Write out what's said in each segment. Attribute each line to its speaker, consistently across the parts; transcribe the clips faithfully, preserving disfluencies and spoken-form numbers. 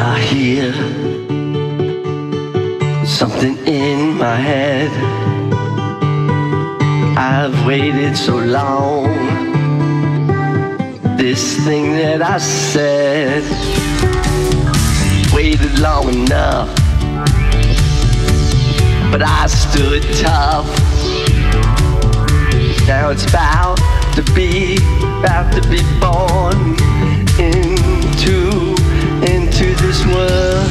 Speaker 1: I hear something in my head. I've waited so long. This thing that I said, waited long enough, but I stood tough. Now it's about to be, about to be born into, into this world.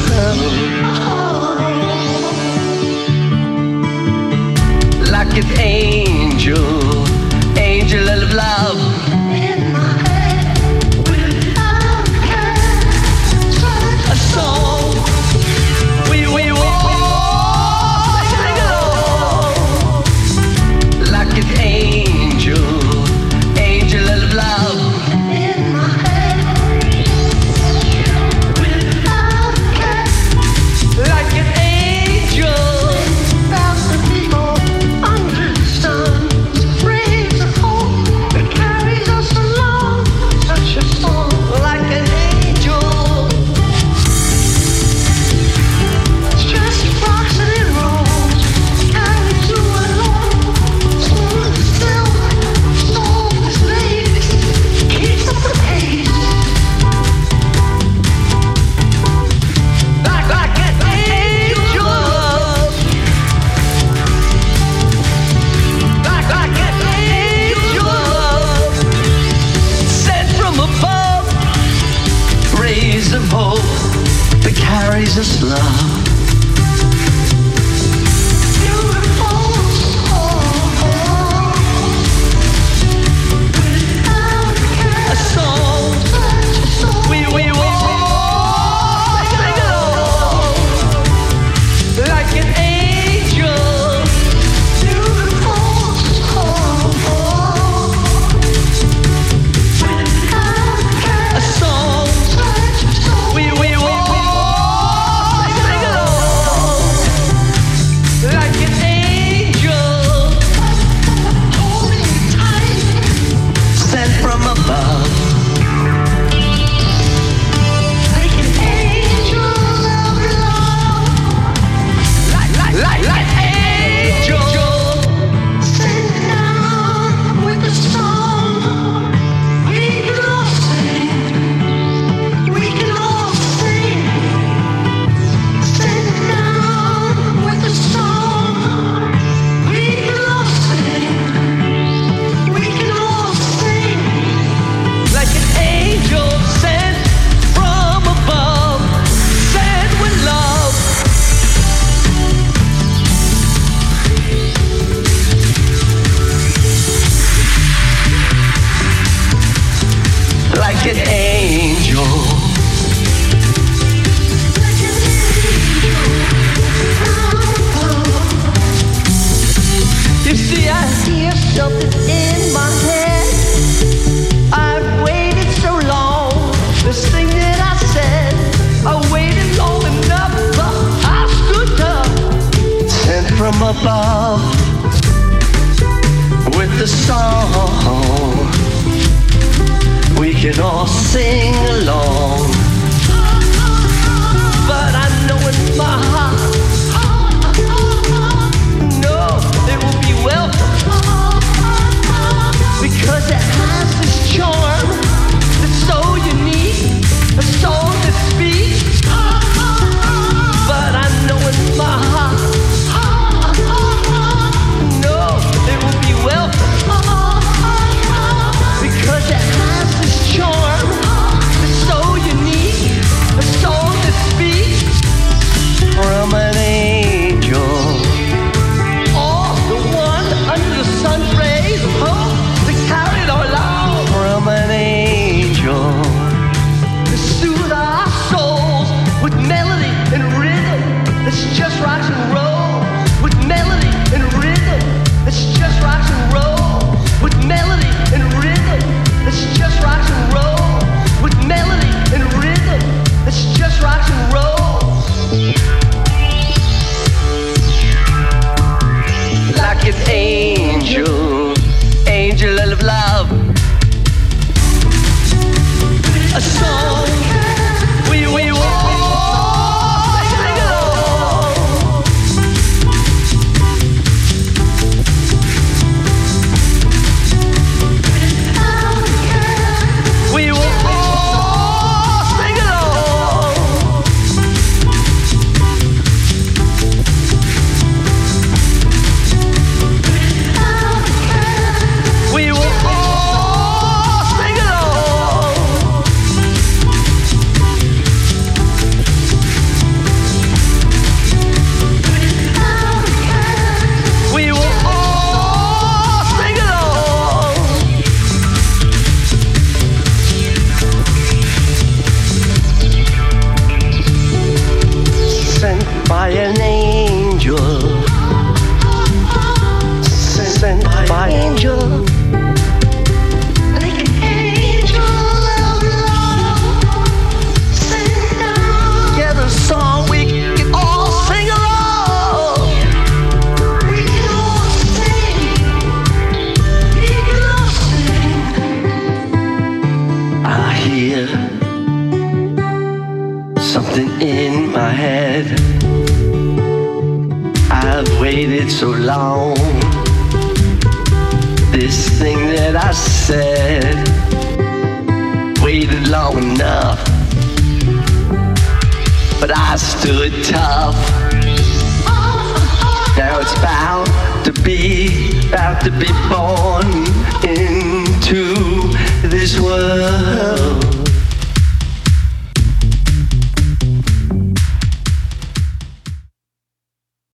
Speaker 1: Like an angel, angel of love. In my head, without a song, we, we, we, we sing along. Like an angel, angel of love. In my head, without like an angel. Of hope that carries us love. A song we we we sing along. Like an angel. A song we we we we sing along. Like an angel, holding you tight, sent from above. Like an angel of love. Like like like like angel, sent down with a song. We can all sing. We can all sing. Sent down with a song. We can all sing. We can all sing. Like an angel sent from above, sent with love. Like an angel. You see, I hear something in my head. I've waited so long. This thing that I said, I waited long enough, but I stood up. Sent from above with the song. We can all sing along. But I know in my heart, no, it will be welcome. Because it has this charm that's so unique, a soul that speaks. But I know in my heart, no, it will be welcome. Because it has this charm that's so unique, a soul that speaks from an angel. Oh, the one under the sun's rays of hope that carried our love from an angel. To soothe our souls with melody and rhythm that's just rock and roll. With melody and rhythm that's just rock and roll. With melody and rhythm that's just rock and roll. With melody and rhythm that's just rock and roll. Like an angel, angel of love. A song we we we hear something in my head. I've waited so long. This thing that I said, waited long enough, but I stood tough. Now it's bound to be, about to be born into this world.